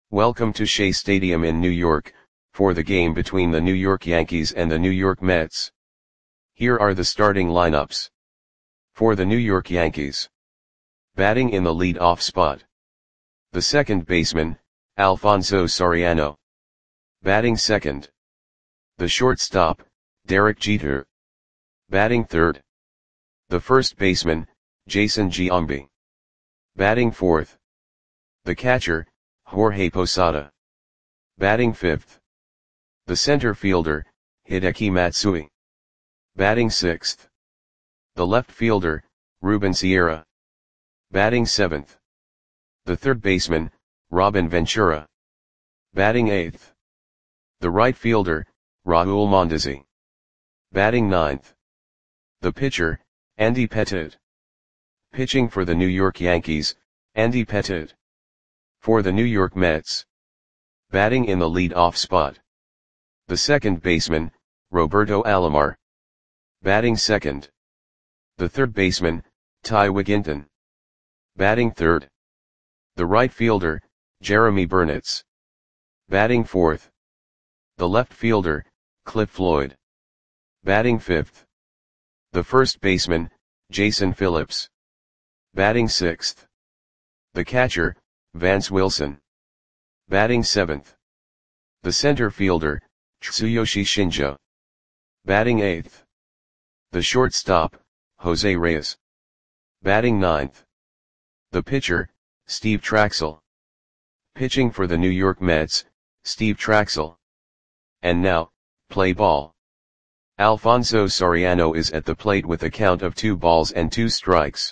Welcome to Shea Stadium in New York, for the game between the New York Yankees and the New York Mets. Here are the starting lineups. For the New York Yankees. Batting in the lead-off spot. The second baseman, Alfonso Soriano. Batting second. The shortstop, Derek Jeter. Batting third. The first baseman, Jason Giambi. Batting fourth. The catcher, Jorge Posada. Batting fifth. The center fielder, Hideki Matsui. Batting sixth. The left fielder, Ruben Sierra. Batting seventh. The third baseman, Robin Ventura. Batting eighth. The right fielder, Raul Mondesi. Batting ninth. The pitcher, Andy Pettitte. Pitching for the New York Yankees, Andy Pettitte. For the New York Mets. Batting in the lead-off spot. The second baseman, Roberto Alomar. Batting second. The third baseman, Ty Wigginton. Batting third. The right fielder, Jeremy Burnitz. Batting fourth. The left fielder, Cliff Floyd. Batting fifth. The first baseman, Jason Phillips. Batting sixth. The catcher, Vance Wilson. Batting seventh. The center fielder, Tsuyoshi Shinjo. Batting eighth. The shortstop, Jose Reyes. Batting ninth. The pitcher, Steve Trachsel. Pitching for the New York Mets, Steve Trachsel. And now, play ball. Alfonso Soriano is at the plate with a count of 2 balls and 2 strikes.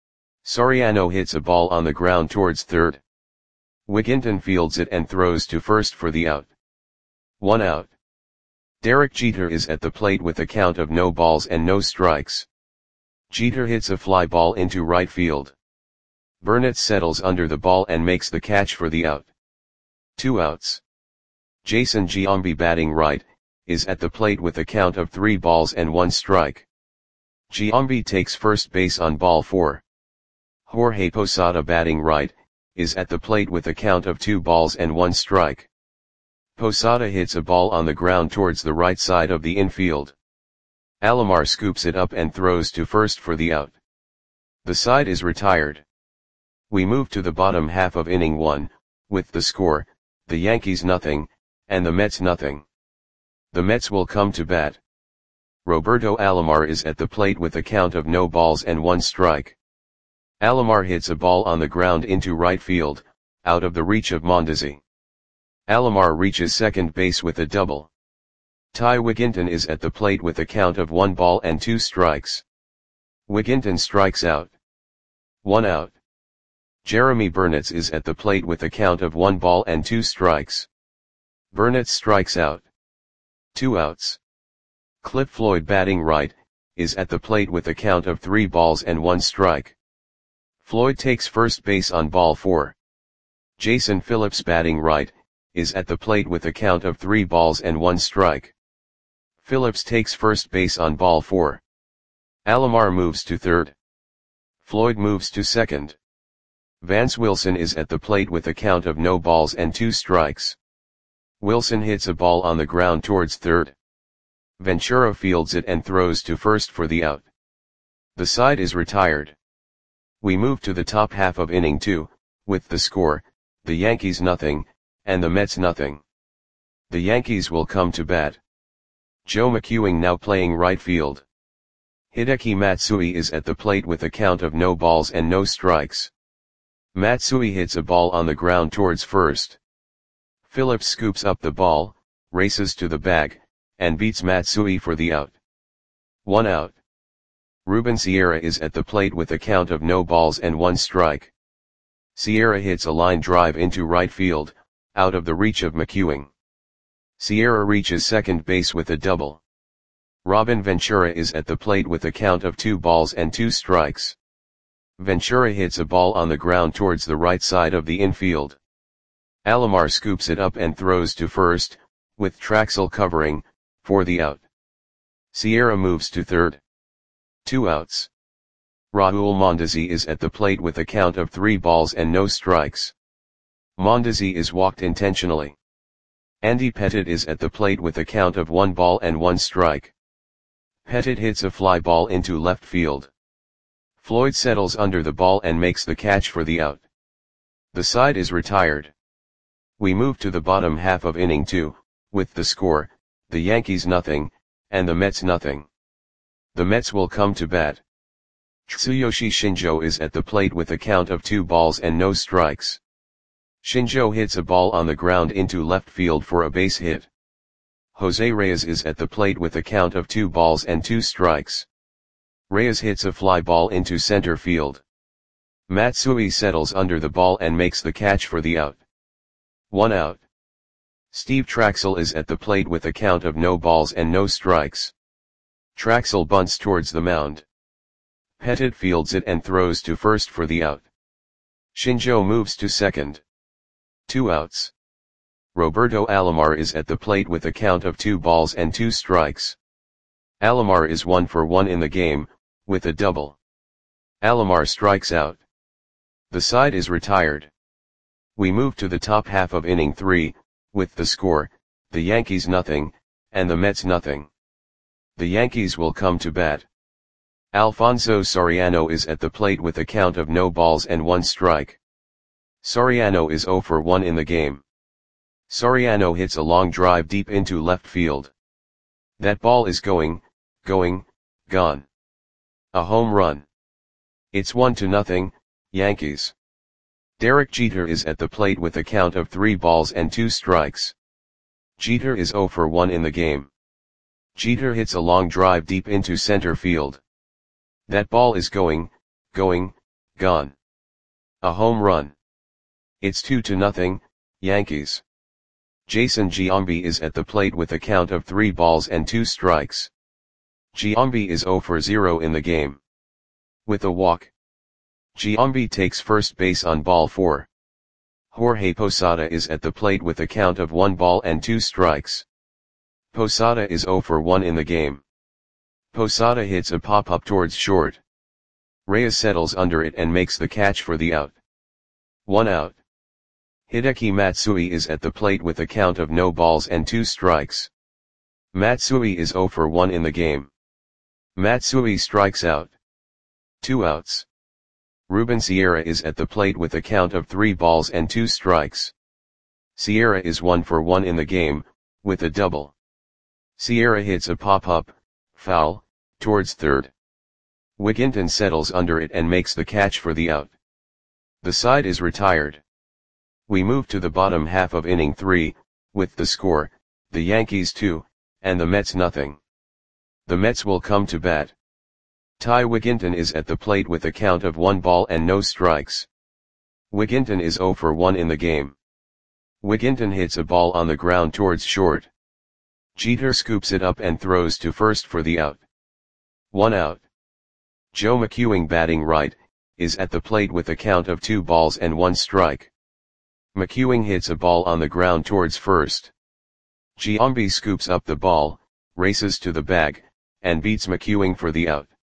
Soriano hits a ball on the ground towards third. Wigginton fields it and throws to first for the out. 1 out. Derek Jeter is at the plate with a count of no balls and no strikes. Jeter hits a fly ball into right field. Burnitz settles under the ball and makes the catch for the out. 2 outs. Jason Giambi, batting right, is at the plate with a count of 3 balls and 1 strike. Giambi takes first base on ball 4. Jorge Posada, batting right, is at the plate with a count of 2 balls and 1 strike. Posada hits a ball on the ground towards the right side of the infield. Alomar scoops it up and throws to first for the out. The side is retired. We move to the bottom half of inning 1, with the score, the Yankees nothing, and the Mets nothing. The Mets will come to bat. Roberto Alomar is at the plate with a count of no balls and 1 strike. Alomar hits a ball on the ground into right field, out of the reach of Mondesi. Alomar reaches second base with a double. Ty Wigginton is at the plate with a count of 1 ball and 2 strikes. Wigginton strikes out. 1 out. Jeremy Burnitz is at the plate with a count of 1 ball and 2 strikes. Burnitz strikes out. 2 outs. Cliff Floyd, batting right, is at the plate with a count of 3 balls and 1 strike. Floyd takes first base on ball 4. Jason Phillips, batting right, is at the plate with a count of 3 balls and 1 strike. Phillips takes first base on ball 4. Alomar moves to third. Floyd moves to second. Vance Wilson is at the plate with a count of no balls and 2 strikes. Wilson hits a ball on the ground towards third. Ventura fields it and throws to first for the out. The side is retired. We move to the top half of inning 2, with the score, the Yankees nothing, and the Mets nothing. The Yankees will come to bat. Joe McEwing now playing right field. Hideki Matsui is at the plate with a count of no balls and no strikes. Matsui hits a ball on the ground towards first. Phillips scoops up the ball, races to the bag, and beats Matsui for the out. 1 out. Ruben Sierra is at the plate with a count of no balls and 1 strike. Sierra hits a line drive into right field, out of the reach of McEwing. Sierra reaches second base with a double. Robin Ventura is at the plate with a count of 2 balls and 2 strikes. Ventura hits a ball on the ground towards the right side of the infield. Alomar scoops it up and throws to first, with Trachsel covering, for the out. Sierra moves to third. 2 outs. Raul Mondesi is at the plate with a count of 3 balls and no strikes. Mondesi is walked intentionally. Andy Pettit is at the plate with a count of 1 ball and 1 strike. Pettit hits a fly ball into left field. Floyd settles under the ball and makes the catch for the out. The side is retired. We move to the bottom half of inning 2, with the score, the Yankees nothing, and the Mets nothing. The Mets will come to bat. Tsuyoshi Shinjo is at the plate with a count of 2 balls and no strikes. Shinjo hits a ball on the ground into left field for a base hit. Jose Reyes is at the plate with a count of 2 balls and 2 strikes. Reyes hits a fly ball into center field. Matsui settles under the ball and makes the catch for the out. 1 out. Steve Traxel is at the plate with a count of no balls and no strikes. Traxel bunts towards the mound. Pettit fields it and throws to first for the out. Shinjo moves to second. 2 outs. Roberto Alomar is at the plate with a count of 2 balls and 2 strikes. Alomar is 1 for 1 in the game, with a double. Alomar strikes out. The side is retired. We move to the top half of inning 3, with the score, the Yankees nothing, and the Mets nothing. The Yankees will come to bat. Alfonso Soriano is at the plate with a count of no balls and 1 strike. Soriano is 0 for 1 in the game. Soriano hits a long drive deep into left field. That ball is going, gone. A home run. It's 1-0, Yankees. Derek Jeter is at the plate with a count of 3 balls and 2 strikes. Jeter is 0 for 1 in the game. Jeter hits a long drive deep into center field. That ball is going, gone. A home run. It's 2-0, Yankees. Jason Giambi is at the plate with a count of 3 balls and 2 strikes. Giambi is 0 for 0 in the game. With a walk. Giambi takes first base on ball 4. Jorge Posada is at the plate with a count of 1 ball and 2 strikes. Posada is 0 for 1 in the game. Posada hits a pop-up towards short. Reyes settles under it and makes the catch for the out. 1 out. Hideki Matsui is at the plate with a count of no balls and 2 strikes. Matsui is 0 for 1 in the game. Matsui strikes out. 2 outs. Ruben Sierra is at the plate with a count of 3 balls and 2 strikes. Sierra is 1 for 1 in the game, with a double. Sierra hits a pop-up, foul, towards third. Wigginton settles under it and makes the catch for the out. The side is retired. We move to the bottom half of inning 3, with the score, the Yankees 2, and the Mets nothing. The Mets will come to bat. Ty Wigginton is at the plate with a count of 1 ball and no strikes. Wigginton is 0 for 1 in the game. Wigginton hits a ball on the ground towards short. Jeter scoops it up and throws to first for the out. 1 out. Joe McEwing, batting right, is at the plate with a count of 2 balls and 1 strike. McEwing hits a ball on the ground towards first. Giambi scoops up the ball, races to the bag, and beats McEwing for the out.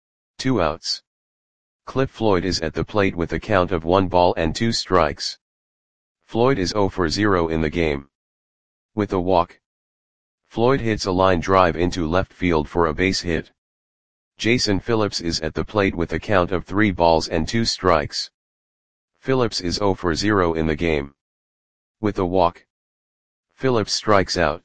2 outs. Cliff Floyd is at the plate with a count of 1 ball and 2 strikes. Floyd is 0 for 0 in the game. With a walk. Floyd hits a line drive into left field for a base hit. Jason Phillips is at the plate with a count of 3 balls and 2 strikes. Phillips is 0 for 0 in the game. With a walk. Phillips strikes out.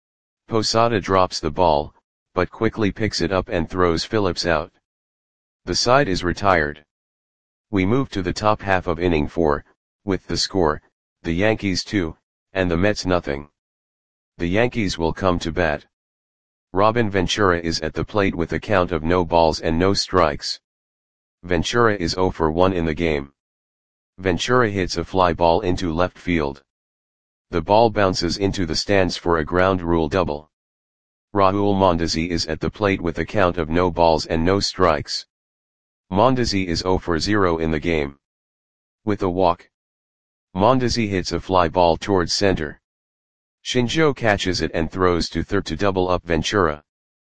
Posada drops the ball, but quickly picks it up and throws Phillips out. The side is retired. We move to the top half of inning 4, with the score, the Yankees 2, and the Mets nothing. The Yankees will come to bat. Robin Ventura is at the plate with a count of no balls and no strikes. Ventura is 0 for 1 in the game. Ventura hits a fly ball into left field. The ball bounces into the stands for a ground rule double. Raul Mondesi is at the plate with a count of no balls and no strikes. Mondesi is 0 for 0 in the game. With a walk. Mondesi hits a fly ball towards center. Shinjo catches it and throws to third to double up Ventura.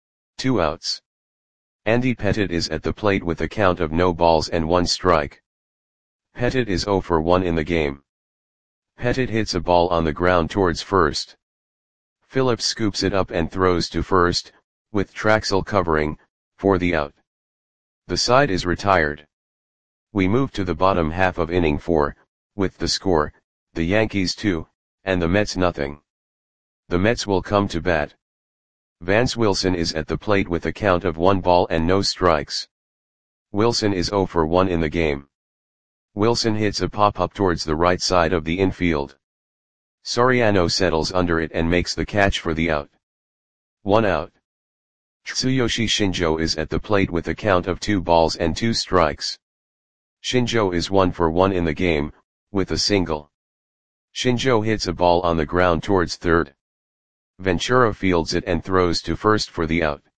2 outs. Andy Pettit is at the plate with a count of no balls and 1 strike. Pettit is 0 for 1 in the game. Pettit hits a ball on the ground towards first. Phillips scoops it up and throws to first, with Traxel covering, for the out. The side is retired. We move to the bottom half of inning 4, with the score, the Yankees 2, and the Mets nothing. The Mets will come to bat. Vance Wilson is at the plate with a count of 1 ball and no strikes. Wilson is 0 for 1 in the game. Wilson hits a pop-up towards the right side of the infield. Soriano settles under it and makes the catch for the out. 1 out. Tsuyoshi Shinjo is at the plate with a count of 2 balls and 2 strikes. Shinjo is 1 for 1 in the game, with a single. Shinjo hits a ball on the ground towards third. Ventura fields it and throws to first for the out.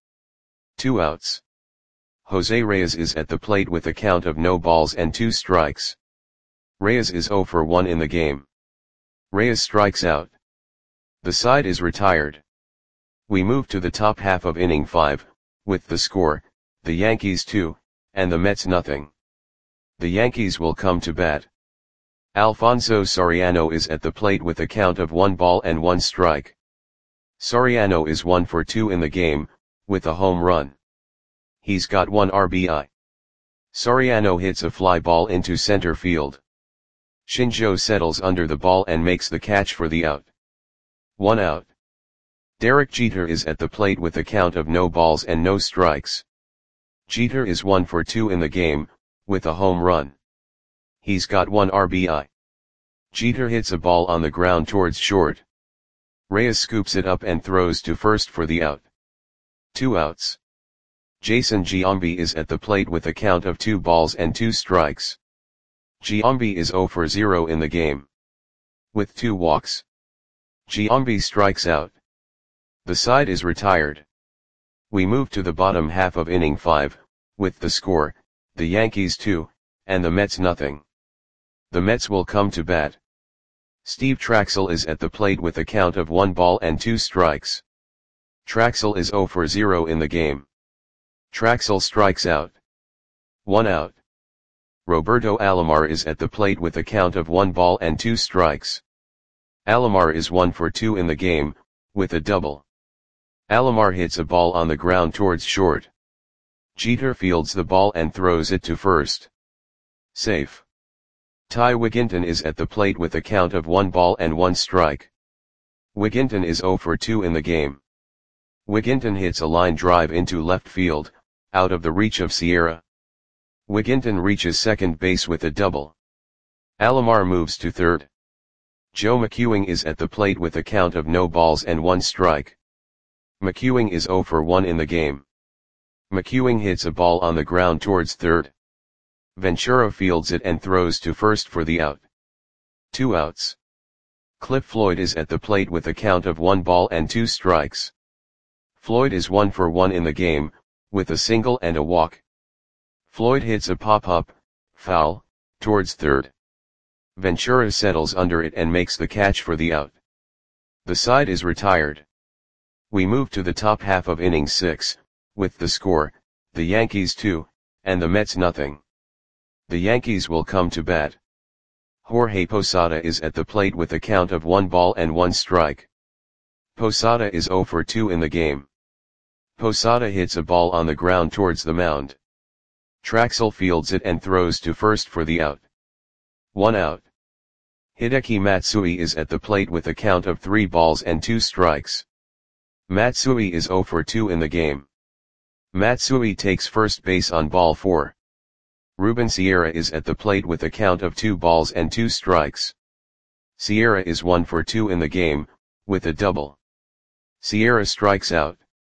2 outs. Jose Reyes is at the plate with a count of no balls and 2 strikes. Reyes is 0 for 1 in the game. Reyes strikes out. The side is retired. We move to the top half of inning 5, with the score, the Yankees 2, and the Mets nothing. The Yankees will come to bat. Alfonso Soriano is at the plate with a count of 1 ball and 1 strike. Soriano is 1 for 2 in the game, with a home run. He's got 1 RBI. Soriano hits a fly ball into center field. Shinjo settles under the ball and makes the catch for the out. 1 out. Derek Jeter is at the plate with a count of no balls and no strikes. Jeter is 1 for 2 in the game, with a home run. He's got 1 RBI. Jeter hits a ball on the ground towards short. Reyes scoops it up and throws to first for the out. 2 outs. Jason Giambi is at the plate with a count of 2 balls and 2 strikes. Giambi is 0 for 0 in the game. With 2 walks. Giambi strikes out. The side is retired. We move to the bottom half of inning 5, with the score, the Yankees 2, and the Mets nothing. The Mets will come to bat. Steve Traxel is at the plate with a count of 1 ball and 2 strikes. Traxel is 0 for 0 in the game. Traxel strikes out. 1 out. Roberto Alomar is at the plate with a count of 1 ball and 2 strikes. Alomar is 1 for 2 in the game, with a double. Alomar hits a ball on the ground towards short. Jeter fields the ball and throws it to first. Safe. Ty Wigginton is at the plate with a count of 1 ball and 1 strike. Wigginton is 0 for 2 in the game. Wigginton hits a line drive into left field, out of the reach of Sierra. Wigginton reaches second base with a double. Alomar moves to third. Joe McEwing is at the plate with a count of no balls and 1 strike. McEwing is 0 for 1 in the game. McEwing hits a ball on the ground towards third. Ventura fields it and throws to first for the out. 2 outs. Cliff Floyd is at the plate with a count of 1 ball and 2 strikes. Floyd is 1 for 1 in the game, with a single and a walk. Floyd hits a pop-up, foul, towards third. Ventura settles under it and makes the catch for the out. The side is retired. We move to the top half of inning 6, with the score, the Yankees 2, and the Mets nothing. The Yankees will come to bat. Jorge Posada is at the plate with a count of 1 ball and 1 strike. Posada is 0 for 2 in the game. Posada hits a ball on the ground towards the mound. Traxel fields it and throws to first for the out. 1 out. Hideki Matsui is at the plate with a count of 3 balls and 2 strikes. Matsui is 0 for 2 in the game. Matsui takes first base on ball 4. Ruben Sierra is at the plate with a count of 2 balls and 2 strikes. Sierra is 1 for 2 in the game, with a double. Sierra strikes out.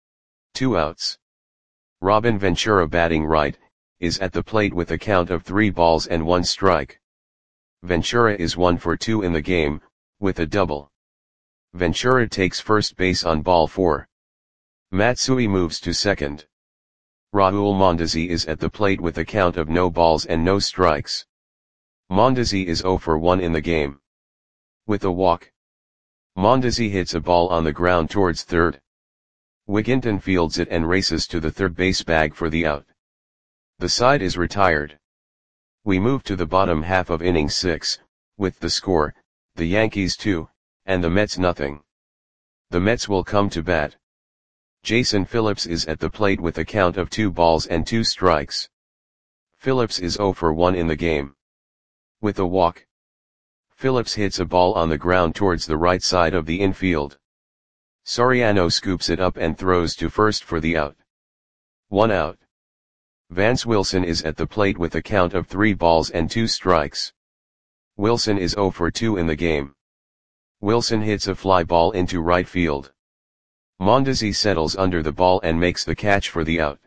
2 outs. Robin Ventura, batting right, is at the plate with a count of 3 balls and 1 strike. Ventura is 1 for 2 in the game, with a double. Ventura takes first base on ball 4. Matsui moves to second. Raul Mondesi is at the plate with a count of no balls and no strikes. Mondesi is 0 for 1 in the game. With a walk. Mondesi hits a ball on the ground towards third. Wigginton fields it and races to the third base bag for the out. The side is retired. We move to the bottom half of inning 6, with the score, the Yankees 2, and the Mets nothing. The Mets will come to bat. Jason Phillips is at the plate with a count of 2 balls and 2 strikes. Phillips is 0 for 1 in the game. With a walk. Phillips hits a ball on the ground towards the right side of the infield. Soriano scoops it up and throws to first for the out. 1 out. Vance Wilson is at the plate with a count of 3 balls and 2 strikes. Wilson is 0 for 2 in the game. Wilson hits a fly ball into right field. Mondesi settles under the ball and makes the catch for the out.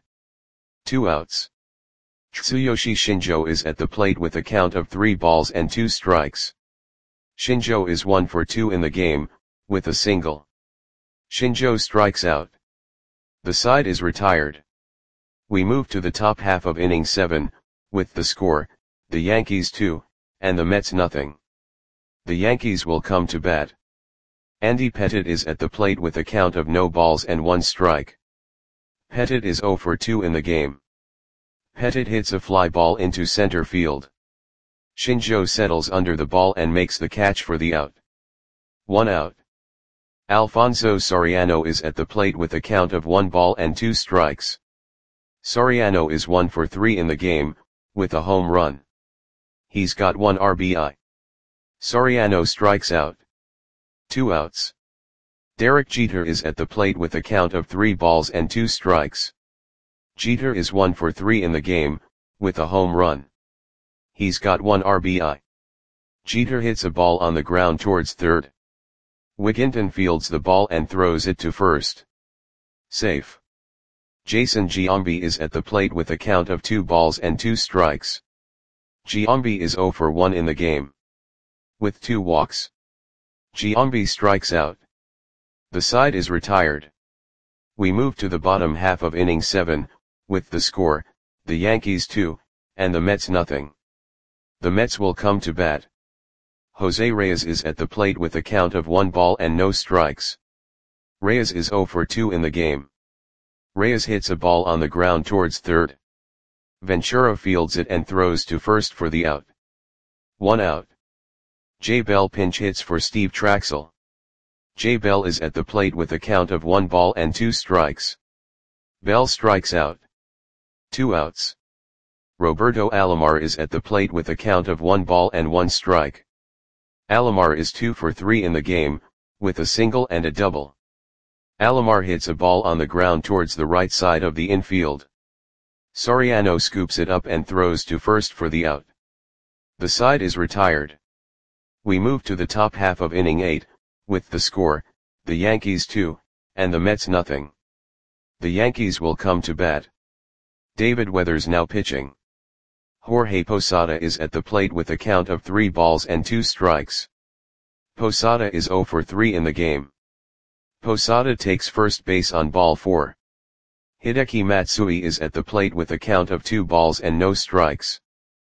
2 outs. Tsuyoshi Shinjo is at the plate with a count of 3 balls and 2 strikes. Shinjo is 1 for 2 in the game, with a single. Shinjo strikes out. The side is retired. We move to the top half of inning 7, with the score, the Yankees 2, and the Mets nothing. The Yankees will come to bat. Andy Pettitte is at the plate with a count of no balls and 1 strike. Pettitte is 0 for 2 in the game. Pettitte hits a fly ball into center field. Shinjo settles under the ball and makes the catch for the out. 1 out. Alfonso Soriano is at the plate with a count of 1 ball and 2 strikes. Soriano is 1 for 3 in the game, with a home run. He's got 1 RBI. Soriano strikes out. 2 outs. Derek Jeter is at the plate with a count of 3 balls and 2 strikes. Jeter is 1 for 3 in the game, with a home run. He's got 1 RBI. Jeter hits a ball on the ground towards third. Wigginton fields the ball and throws it to first. Safe. Jason Giambi is at the plate with a count of 2 balls and 2 strikes. Giambi is 0 for 1 in the game. With 2 walks. Giambi strikes out. The side is retired. We move to the bottom half of inning 7, with the score, the Yankees 2, and the Mets nothing. The Mets will come to bat. Jose Reyes is at the plate with a count of 1 ball and no strikes. Reyes is 0 for 2 in the game. Reyes hits a ball on the ground towards third. Ventura fields it and throws to first for the out. 1 out. Jay Bell pinch hits for Steve Traxel. Jay Bell is at the plate with a count of 1 ball and 2 strikes. Bell strikes out. 2 outs. Roberto Alomar is at the plate with a count of 1 ball and 1 strike. Alomar is 2 for 3 in the game, with a single and a double. Alomar hits a ball on the ground towards the right side of the infield. Soriano scoops it up and throws to first for the out. The side is retired. We move to the top half of inning 8, with the score, the Yankees 2, and the Mets nothing. The Yankees will come to bat. David Weathers now pitching. Jorge Posada is at the plate with a count of 3 balls and 2 strikes. Posada is 0 for 3 in the game. Posada takes first base on ball 4. Hideki Matsui is at the plate with a count of 2 balls and no strikes.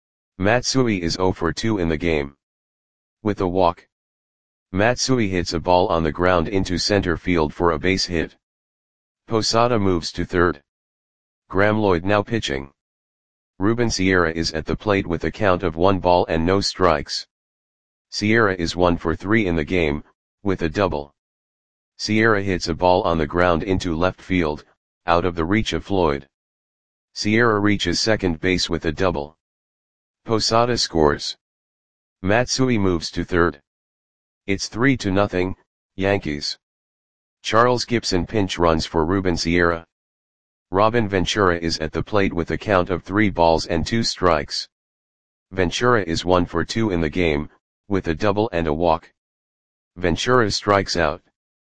Matsui is 0 for 2 in the game. With a walk. Matsui hits a ball on the ground into center field for a base hit. Posada moves to third. Graeme Lloyd now pitching. Ruben Sierra is at the plate with a count of 1 ball and no strikes. Sierra is 1 for 3 in the game, with a double. Sierra hits a ball on the ground into left field, out of the reach of Floyd. Sierra reaches second base with a double. Posada scores. Matsui moves to third. It's 3-0, Yankees. Charles Gibson pinch runs for Ruben Sierra. Robin Ventura is at the plate with a count of 3 balls and 2 strikes. Ventura is 1 for 2 in the game, with a double and a walk. Ventura strikes out.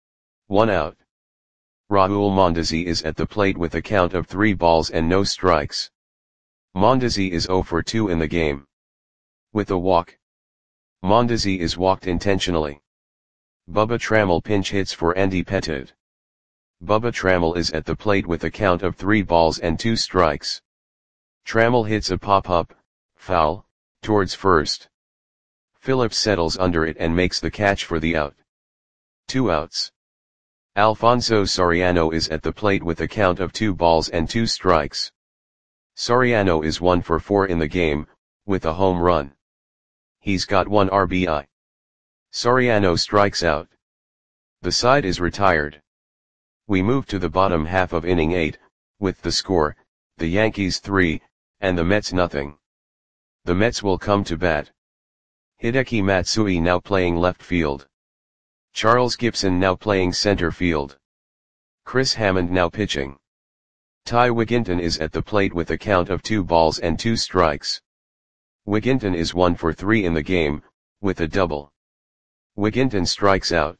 1 out. Raul Mondesi is at the plate with a count of 3 balls and no strikes. Mondesi is 0 for 2 in the game. With a walk. Mondesi is walked intentionally. Bubba Trammell pinch hits for Andy Pettitte. Bubba Trammell is at the plate with a count of 3 balls and 2 strikes. Trammell hits a pop-up, foul, towards first. Phillips settles under it and makes the catch for the out. 2 outs. Alfonso Soriano is at the plate with a count of 2 balls and 2 strikes. Soriano is 1 for 4 in the game, with a home run. He's got 1 RBI. Soriano strikes out. The side is retired. We move to the bottom half of inning 8, with the score, the Yankees 3, and the Mets nothing. The Mets will come to bat. Hideki Matsui now playing left field. Charles Gibson now playing center field. Chris Hammond now pitching. Ty Wigginton is at the plate with a count of 2 balls and 2 strikes. Wigginton is 1 for 3 in the game, with a double. Wigginton strikes out.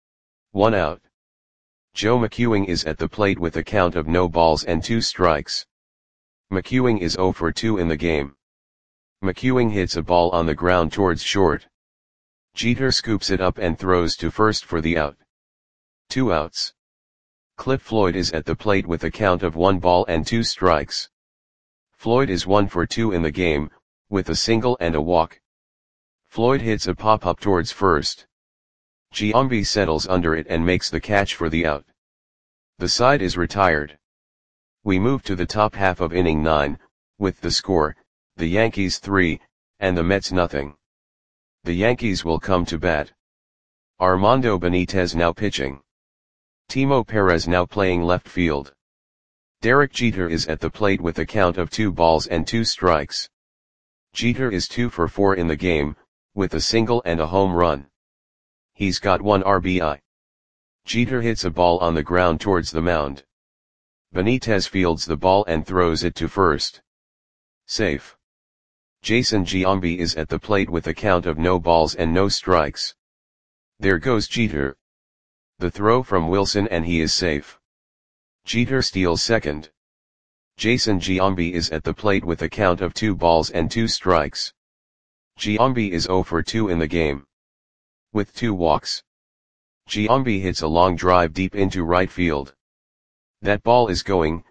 1 out. Joe McEwing is at the plate with a count of no balls and 2 strikes. McEwing is 0 for 2 in the game. McEwing hits a ball on the ground towards short. Jeter scoops it up and throws to first for the out. 2 outs. Cliff Floyd is at the plate with a count of 1 ball and 2 strikes. Floyd is 1 for 2 in the game, with a single and a walk. Floyd hits a pop-up towards first. Giambi settles under it and makes the catch for the out. The side is retired. We move to the top half of inning 9, with the score, the Yankees 3, and the Mets nothing. The Yankees will come to bat. Armando Benitez now pitching. Timo Perez now playing left field. Derek Jeter is at the plate with a count of 2 balls and 2 strikes. Jeter is 2 for 4 in the game, with a single and a home run. He's got 1 RBI. Jeter hits a ball on the ground towards the mound. Benitez fields the ball and throws it to first. Safe. Jason Giambi is at the plate with a count of no balls and no strikes. There goes Jeter. The throw from Wilson and he is safe. Jeter steals second. Jason Giambi is at the plate with a count of 2 balls and 2 strikes. Giambi is 0 for 2 in the game. With 2 walks. Giambi hits a long drive deep into right field. That ball is gone.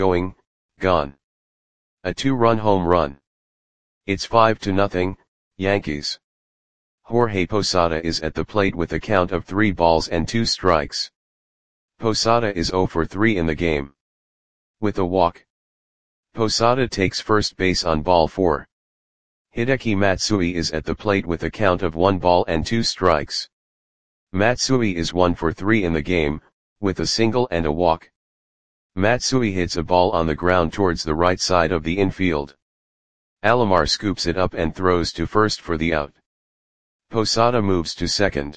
A 2-run home run. It's 5-0, Yankees. Jorge Posada is at the plate with a count of 3 balls and 2 strikes. Posada is 0 for 3 in the game. With a walk. Posada takes first base on ball 4. Hideki Matsui is at the plate with a count of 1 ball and 2 strikes. Matsui is 1 for 3 in the game, with a single and a walk. Matsui hits a ball on the ground towards the right side of the infield. Alomar scoops it up and throws to first for the out. Posada moves to second.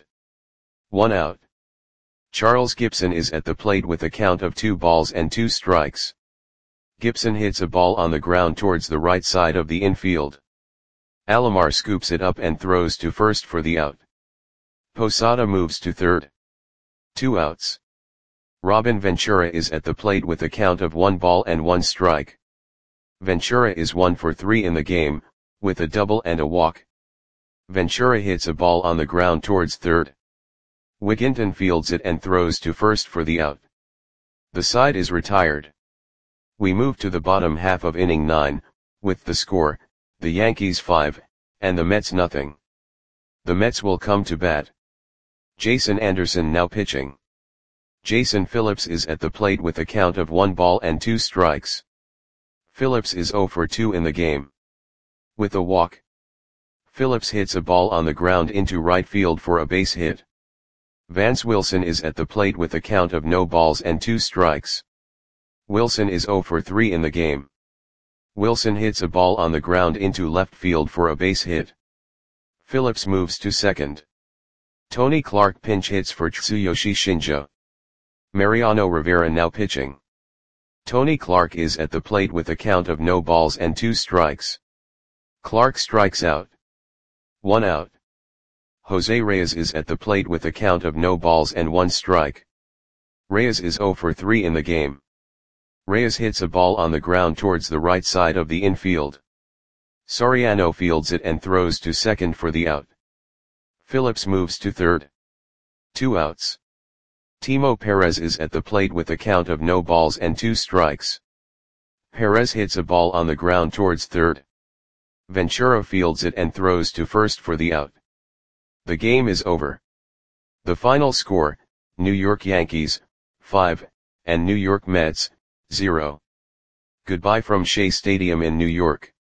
1 out. Charles Gibson is at the plate with a count of 2 balls and 2 strikes. Gibson hits a ball on the ground towards the right side of the infield. Alomar scoops it up and throws to first for the out. Posada moves to third. 2 outs. Robin Ventura is at the plate with a count of 1 ball and 1 strike. Ventura is 1 for 3 in the game, with a double and a walk. Ventura hits a ball on the ground towards third. Wigginton fields it and throws to first for the out. The side is retired. We move to the bottom half of inning 9, with the score, the Yankees 5, and the Mets nothing. The Mets will come to bat. Jason Anderson now pitching. Jason Phillips is at the plate with a count of 1 ball and 2 strikes. Phillips is 0 for 2 in the game. With a walk. Phillips hits a ball on the ground into right field for a base hit. Vance Wilson is at the plate with a count of no balls and 2 strikes. Wilson is 0 for 3 in the game. Wilson hits a ball on the ground into left field for a base hit. Phillips moves to second. Tony Clark pinch hits for Tsuyoshi Shinja. Mariano Rivera now pitching. Tony Clark is at the plate with a count of no balls and 2 strikes. Clark strikes out. 1 out. Jose Reyes is at the plate with a count of no balls and 1 strike. Reyes is 0 for 3 in the game. Reyes hits a ball on the ground towards the right side of the infield. Soriano fields it and throws to second for the out. Phillips moves to third. 2 outs. Timo Perez is at the plate with a count of no balls and 2 strikes. Perez hits a ball on the ground towards third. Ventura fields it and throws to first for the out. The game is over. The final score, New York Yankees, 5, and New York Mets, 0. Goodbye from Shea Stadium in New York.